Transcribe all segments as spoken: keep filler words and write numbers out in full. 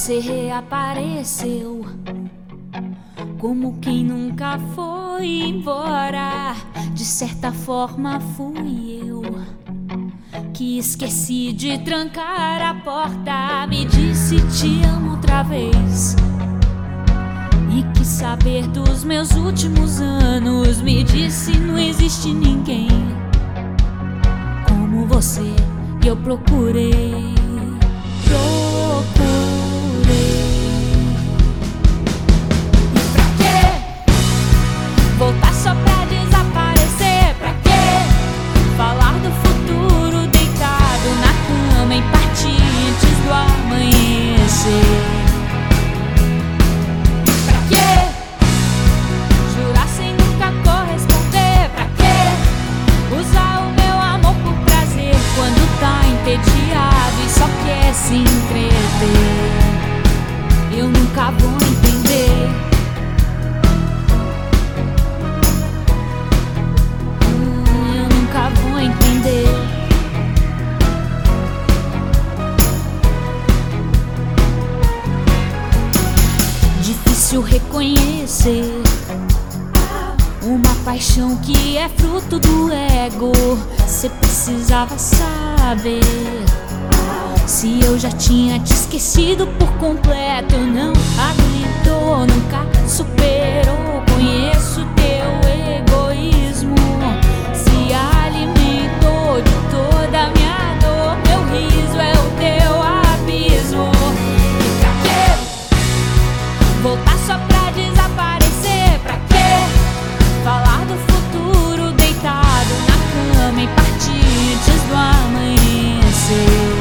Você reapareceu como quem nunca foi embora. De certa forma fui eu que esqueci de trancar a porta. Me disse te amo outra vez e quis saber dos meus últimos anos. Me disse não existe ninguém como você. E eu procurei, procurei. E pra quê? Voltar só pra desaparecer? Pra quê? Falar do futuro deitado na cama em parte antes do amanhecer. Pra quê? Jurar sem nunca corresponder? Pra quê? Usar o meu amor por prazer quando tá entediado e só quer se entreter. Eu nunca vou entender. Hum, eu nunca vou entender. Difícil reconhecer uma paixão que é fruto do ego. Cê precisava saber se eu já tinha te esquecido por completo. Não aguentou, nunca superou. Conheço teu egoísmo, se alimentou de toda a minha dor. Meu riso é o teu abismo. E pra quê? Voltar só pra desaparecer? Pra quê? Falar do futuro deitado na cama em parte antes do amanhecer.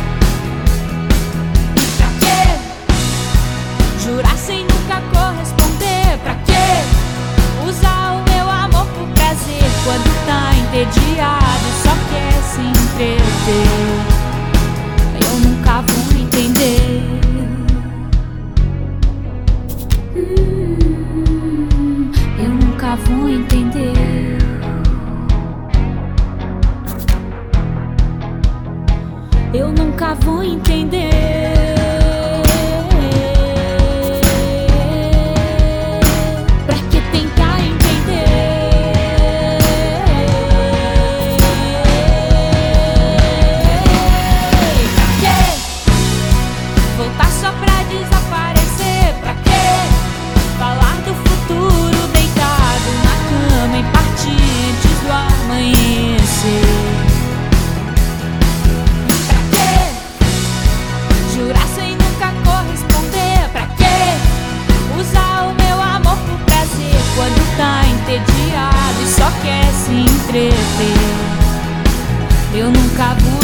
E pra quê? Jurar sem nunca corresponder? Pra quê? Usar o meu amor por prazer quando tá entediado e só quer se entreter. Eu nunca vou entender. Hum, eu nunca vou entender. Eu nunca vou entender. Pra que tentar entender? Pra quê? Voltar só pra desaparecer? Pra quê? Falar do futuro deitado na cama em parte antes do amanhecer. Pra quê? Jurar sem nunca corresponder? Pra quê? Usar o meu amor por prazer quando tá entediado e só quer se entreter. Eu nunca vou